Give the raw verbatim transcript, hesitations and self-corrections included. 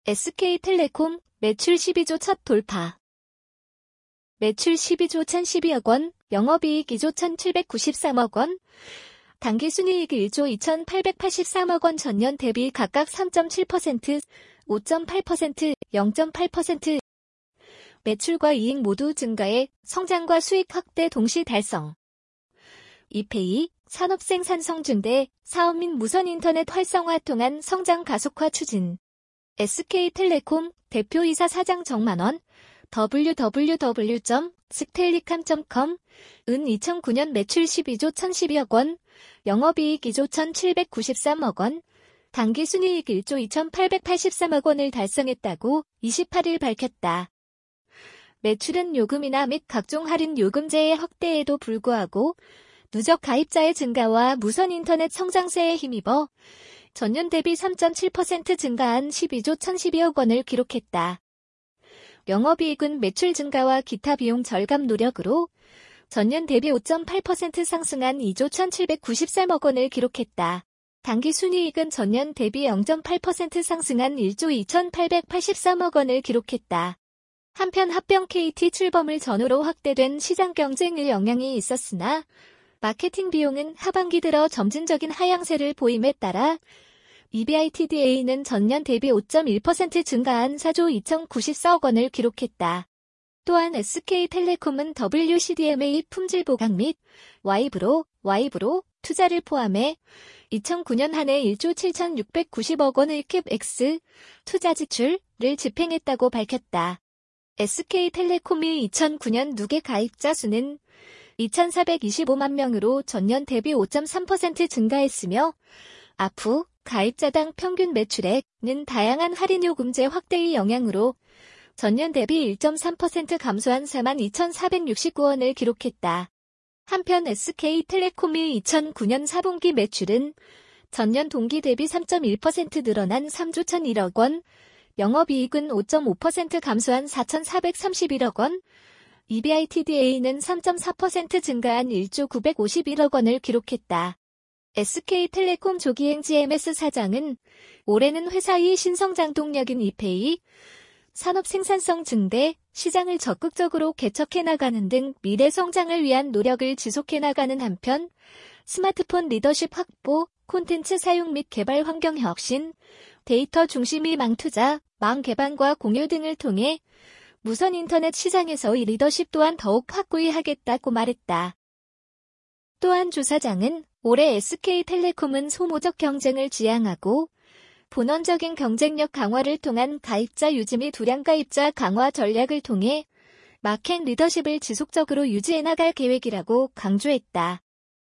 에스케이텔레콤 매출 십이조 첫 돌파. 매출 십이조 천십이억 원, 영업이익 이조 천칠백구십삼억 원, 당기순이익 일조 이천팔백팔십삼억 원 전년 대비 각각 삼 점 칠 퍼센트, 오 점 팔 퍼센트, 영 점 팔 퍼센트 매출과 이익 모두 증가해 성장과 수익 확대 동시 달성. 이페이, 산업생산성 증대, 사업 및 무선 인터넷 활성화 통한 성장 가속화 추진. 에스케이텔레콤 대표이사 사장 정만원, 더블유 더블유 더블유 점 스텔리캄 점 컴, 은 이천구년 매출 십이조 천십이억 원, 영업이익 이조 천칠백구십삼억 원, 당기순이익 일조 이천팔백팔십삼억 원을 달성했다고 이십팔일 밝혔다. 매출은 요금이나 및 각종 할인 요금제의 확대에도 불구하고 누적 가입자의 증가와 무선 인터넷 성장세에 힘입어 전년 대비 삼 점 칠 퍼센트 증가한 십이조 천십이억 원을 기록했다. 영업이익은 매출 증가와 기타 비용 절감 노력으로 전년 대비 오 점 팔 퍼센트 상승한 이조 천칠백구십삼억 원을 기록했다. 당기순이익은 전년 대비 영 점 팔 퍼센트 상승한 일조 이천팔백팔십삼억 원을 기록했다. 한편 합병 케이티 출범을 전후로 확대된 시장 경쟁의 영향이 있었으나 마케팅 비용은 하반기 들어 점진적인 하향세를 보임에 따라 이비아이티디에이는 전년 대비 오 점 일 퍼센트 증가한 사조 이천구십사억 원을 기록했다. 또한 에스케이텔레콤은 더블유씨디엠에이 품질 보강 및 와이브로, 와이브로 투자를 포함해 이천구년 한 해 일조 칠천육백구십억 원의 캡엑스 투자 지출을 집행했다고 밝혔다. 에스케이텔레콤이 이천구년 누계 가입자 수는 이천사백이십오만 명으로 전년 대비 오 점 삼 퍼센트 증가했으며 앞으로 가입자당 평균 매출액은 다양한 할인 요금제 확대의 영향으로 전년 대비 일 점 삼 퍼센트 감소한 사만 이천사백육십구 원을 기록했다. 한편 에스케이텔레콤이 이천구년 사분기 매출은 전년 동기 대비 삼 점 일 퍼센트 늘어난 삼조 천일억 원, 영업이익은 오 점 오 퍼센트 감소한 사천사백삼십일억 원, 이비아이티디에이는 삼 점 사 퍼센트 증가한 일조 구백오십일억 원을 기록했다. 에스케이텔레콤 조기행 지엠에스 사장은 올해는 회사의 신성장 동력인 이페이, 산업 생산성 증대, 시장을 적극적으로 개척해 나가는 등 미래 성장을 위한 노력을 지속해 나가는 한편 스마트폰 리더십 확보, 콘텐츠 사용 및 개발 환경 혁신, 데이터 중심의 망 투자, 망 개방과 공유 등을 통해 무선 인터넷 시장에서의 리더십 또한 더욱 확고히 하겠다고 말했다. 또한 주 사장은 올해 에스케이텔레콤은 소모적 경쟁을 지향하고 본원적인 경쟁력 강화를 통한 가입자 유지 및 우량 가입자 강화 전략을 통해 마켓 리더십을 지속적으로 유지해 나갈 계획이라고 강조했다.